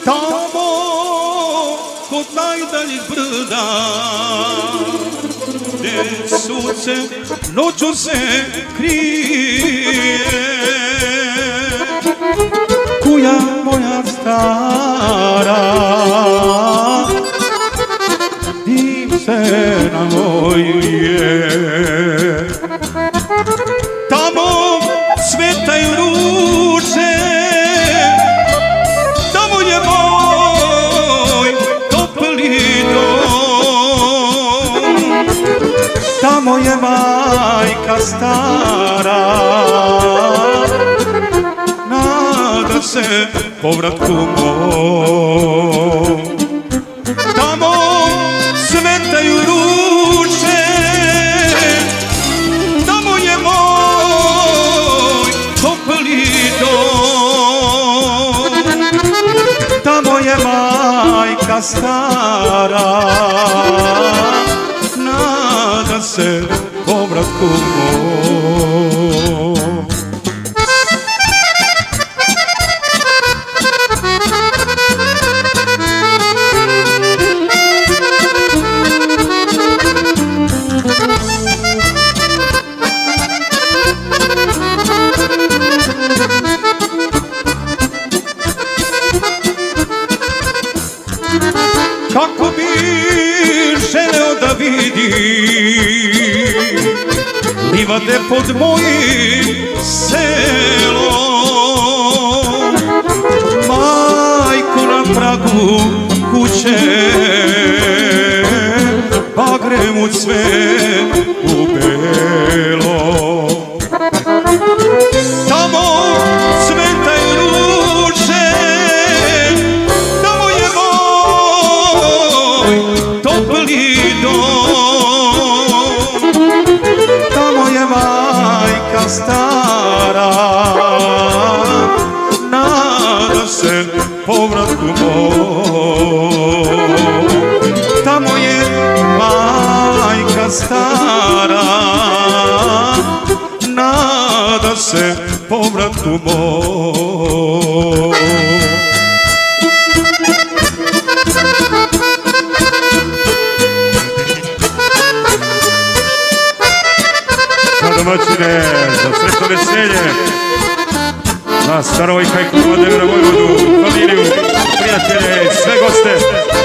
Tamo kod najdaljih brda, gdje sunce noću se krije, kuja moja stara, dim se navojuje. Tamo cvetaju ruže, tamo je moj topli dom, tamo je majka stara, nada se povratku mom. Tamo cvetaju ruže, tamo je moj topli dom, tamo je majka stara, nada se povratku mom. Kako bi želeo da vidi livade pod mojim selom, majku na pragu kuće, bagrem u cvet u belo. Tamo cvetaju ruže, tamo je moj topli dom, tamo je majka stara, nada se povratku mom. Tamo je majka stara, nada se povratku mom. Domaćine, za srećno veselje, za Starovojka i Vladimira Vojvodu, familiju, prijatelje i sve goste.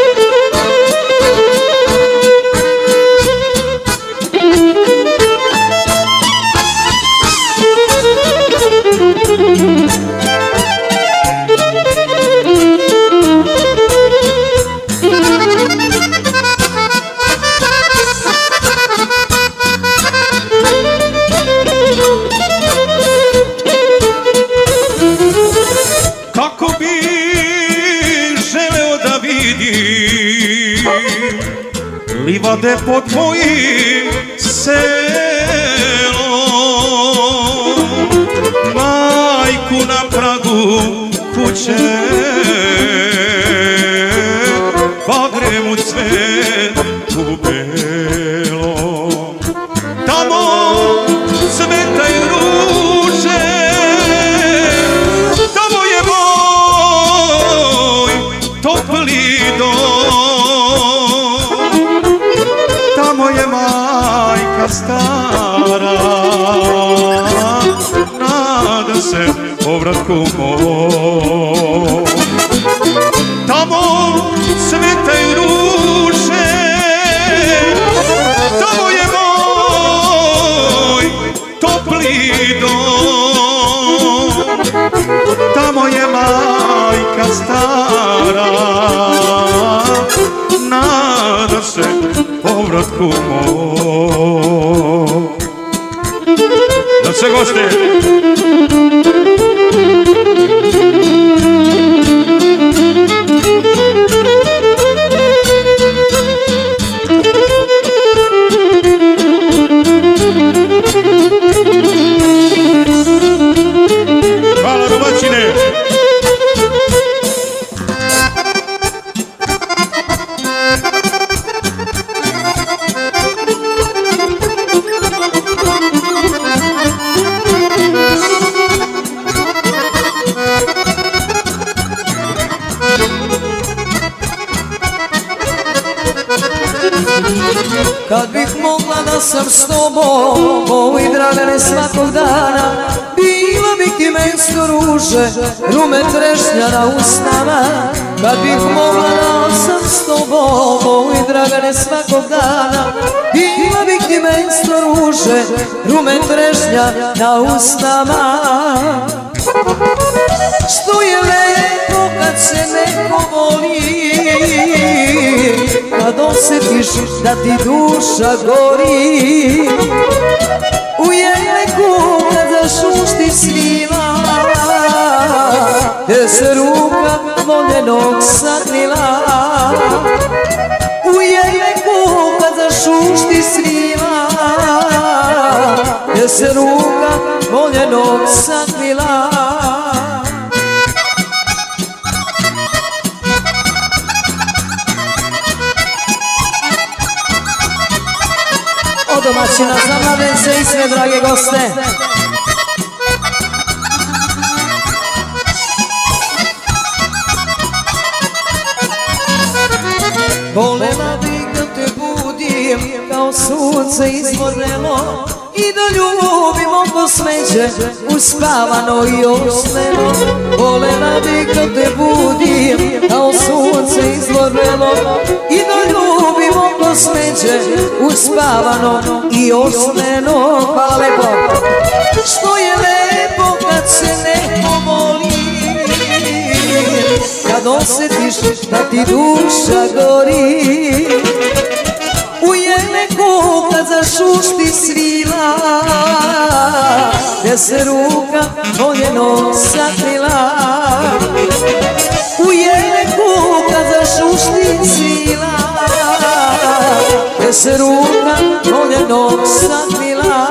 Kako bi želeo da vidi livade pod mojim selom, majku na pragu kuće, bagrem u cvet u belo. Tamo cvetaju ruže, tamo je moj topli dom, tamo je majka stara, nada se povratku mom. Tamo cvetaju ruže, tamo je moj topli dom, tamo je majka stara, nada se povratku mom. Za sve goste. Hvala domaćine. sam s tobom, moj Dragane, svakog dana. Bila bi ti mesto ruže, rume trešnja na usnama. Kad bih mogla da sam s tobom, moj Dragane, svakog dana. Bila bi ti mesto ruže, rume trešnja na usnama. Što je lepo kad se neko voli, kad osjetiš da ti duša gori. U jeleku kad zašušti svila, te se ruka voljenog sakrila. U jeleku kad zašušti svila, te se ruka voljenog sakrila. Od domaćina za mladence i sve drage goste. Volela bih da te budim kao sunce izvornelo i da ljubim oko smeđe uspavano i osmeno. Volela bih da te budim kao sunce izvornelo i da ljubim oko smeđe uspavano i osmeno. Hvala lepo. Što je lepo kad se neko voli, kad osjetiš da ti duša gori. U jeleku kad zašušti svila, te se ruka voljenog sakrila. U jeleku kad zašušti svila, te se ruka voljenog sakrila.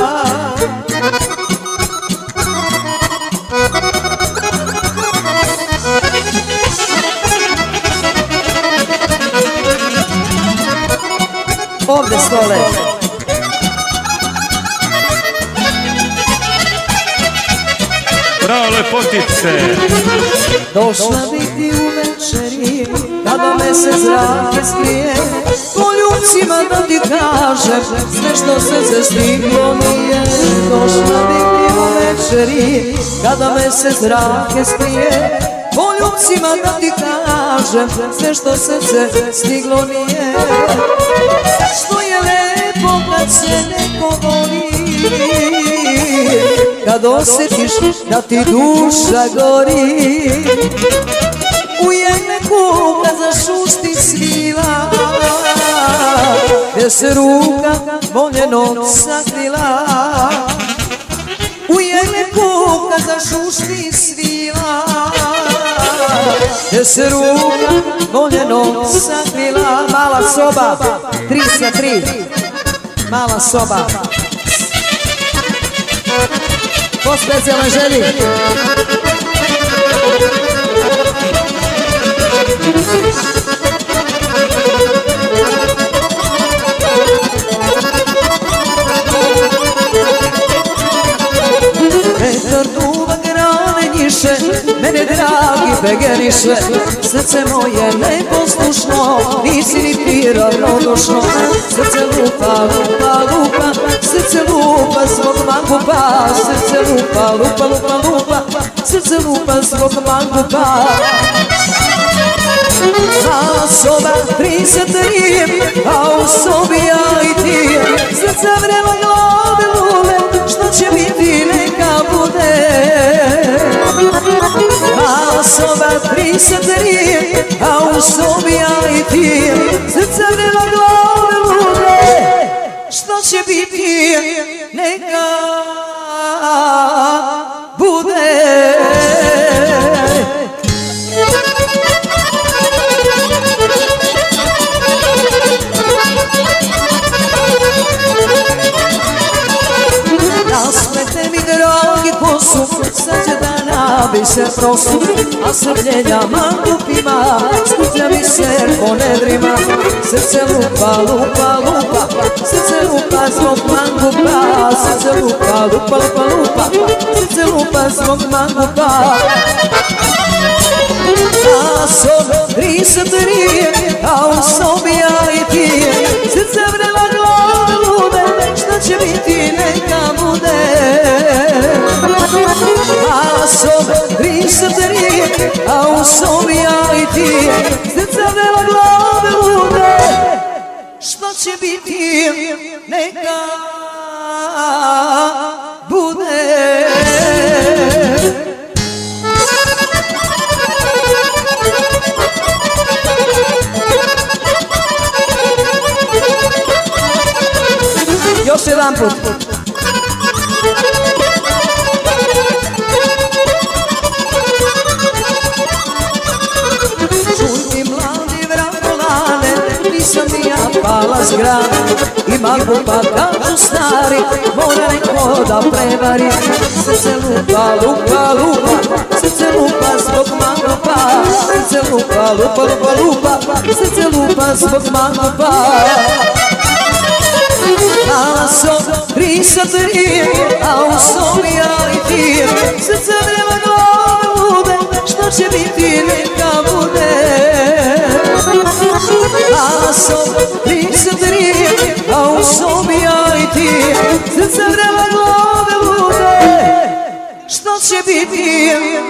Ovdje stole. Bravo lepotice. Došla bih ti u večeri, kada mesec zrake skrije, poljubcima da ti kažem sve što se stiglo nije. Došla bih ti u večeri, kada mesec zrake skrije, poljubcima da ti kažem sve što se stiglo nije. Što je lepo kad se neko voli, kad osjetiš da ti duša gori. U jeleku kad zašušti svila, te se ruka voljenog sakrila. U jeleku kad zašušti svila, te se ruka voljenog sakrila. Mala soba, 3 sa 3. Mala soba. Po specijalnoj želji. Vetar duva grane njiše, mene dragi begeriše. Srce moje neposlušno, nisi ni ti ravnodušno. Srce lupa, lupa, lupa, srce lupa svog mangupa. Srce lupa, lupa, lupa, lupa, srce lupa svog mangupa. Mala soba, 3 sa 3, a u sobi ja i ti. Srce vrela glave lume, što će biti neka bude. Mala soba, 3 sa 3, a u sobi ja i ti. Srce vrela glave lume, što će biti neka bude. Rasplete mi dragi kosu, sad će da nabiše prosu, a srpljenja mangupima skuplja mi se po nedrima. Srce lupa, lupa, lupa, srce lupa zbog mangupa. Srce lupa, lupa, lupa, lupa, srce lupa zbog mangupa. A sob 3 sa 3, a u sobi ja i ti. Srce vrela glave lude, u sobi ja i ti, srce vrela glave lude. Što će biti, neka bude. Još jedan put. Čuj mi mladi vragolane, nisam ni ja pala s grane. Ima lupa kažu stari, mora neko da prevari. Srce lupa, lupa, lupa, srce lupa zbog mangupa. Srce lupa, lupa, lupa, lupa, srce lupa zbog mangupa. Dala sam 3 a u sobi ja i ti, srce vrela glave lude. Što će biti neka bude. Dala sam 3 a u sobi ja i ti, srce vrela glave lude. Što će biti